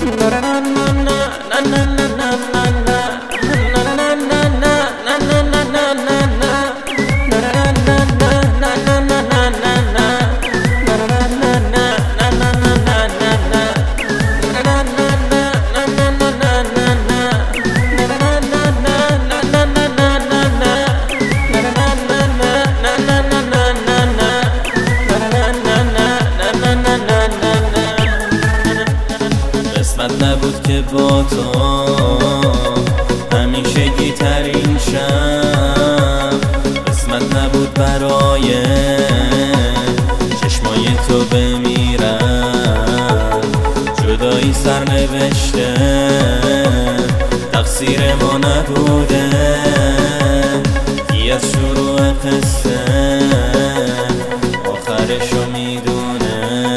قسمت نبود که با تو همیشگی ترین شم، قسمت نبود برای چشمای تو بمیرم، جدایی سرنوشته تقصیر ما نبوده، کی از شروع قصه آخرشو میدونه.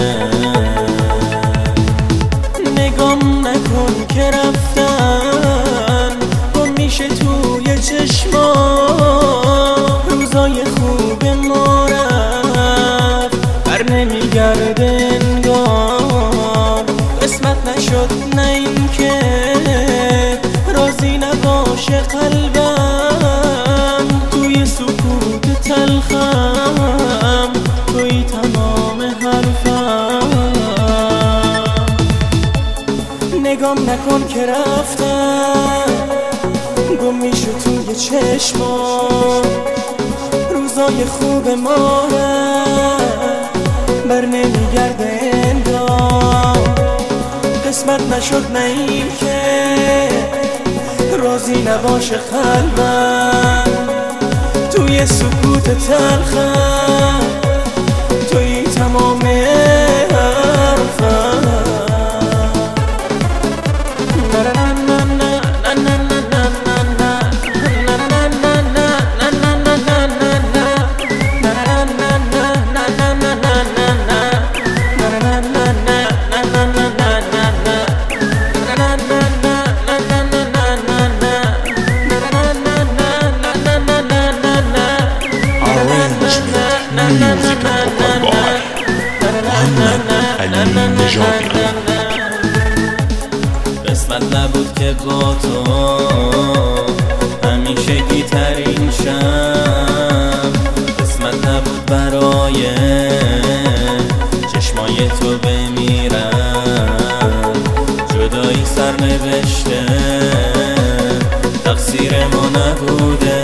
نگام نکن که رفتن گم میشه توی چشما، روزای خوب ما رفت بر نمیگرده انگار، قسمت نشد نه این که راضی نباشه قلبم، توی سکوت تلخم توی تمام حرفم. نگام نکن که رفتن گم میشه توی چشما، روزای خوب ما بر نمیگرده انگار، قسمت نشد نه این که راضی نباشه قلبم، توی سکوت تلخم توی تمام حرفم. قسمت نبود که با تو همیشگی ترین شم، قسمت نبود برای چشمای تو بمیرم، جدایی سرنوشته تقصیر ما نبوده،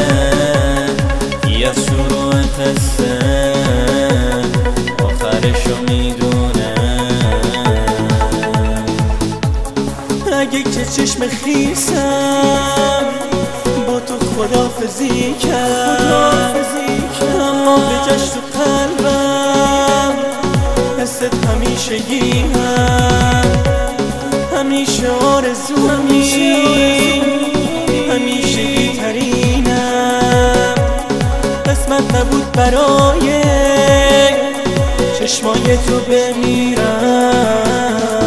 کی از شروع قصه آخرشو میدونه. اگه که چشم خیسم با تو خداحافظی کرد، اما به جشن تو قلبم حست همیشگی هم، همیشه آرزومی همیشگی ترینم، قسمت نبود برای چشمای تو بمیرم.